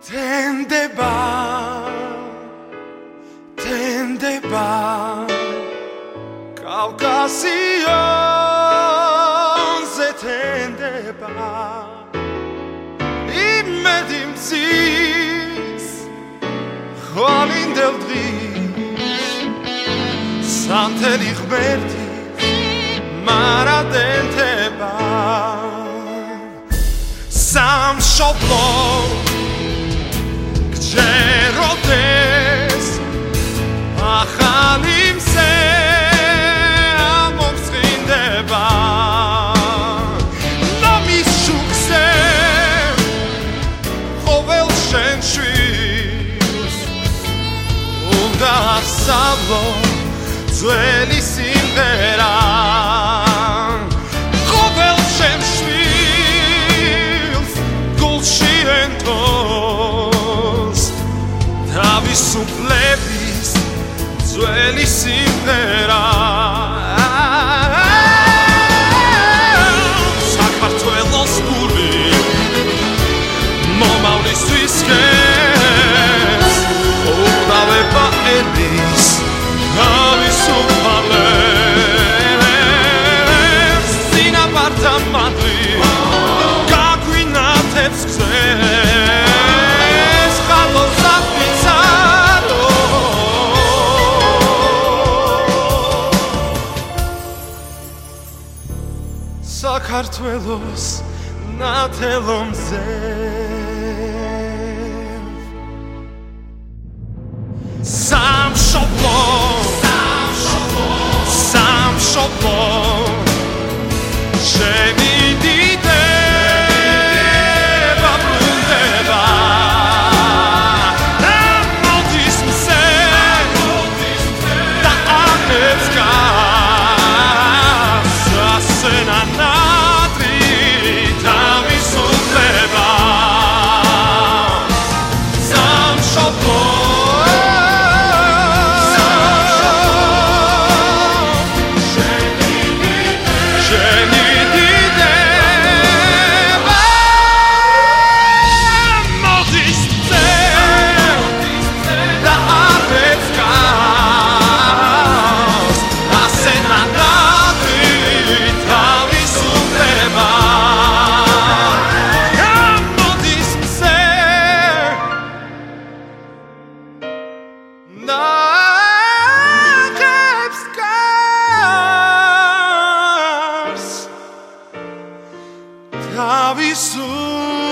თენდება კავკასიონზე თენდება იმედი მზის ხვალინდელ დღის სანთელი ღმერთის მარადენდება სამშობლო გჯეროდეს ახალი მზე ამომსხინდება ნომის შუქზე ყოველ შენ შვილს უნდა ასავლო ძველი სიმღერა ყოველ შენ შვილს გულში ენთოს თავისუფლების ძველი სიმღერა საქართველოს გული მომავლისთვის ხეს უკრავება ერის თავისუფალებს წინაპართა მადლი გაგვინათებს გზეს ხალხოს აფიცარო საქართველოს ნათელო მზე სამშობლო შენი დიდება ბრუნდება მოდის მზე და ამებს გას ასენანადრი თავისუფლება სამშობლო თავისუფლება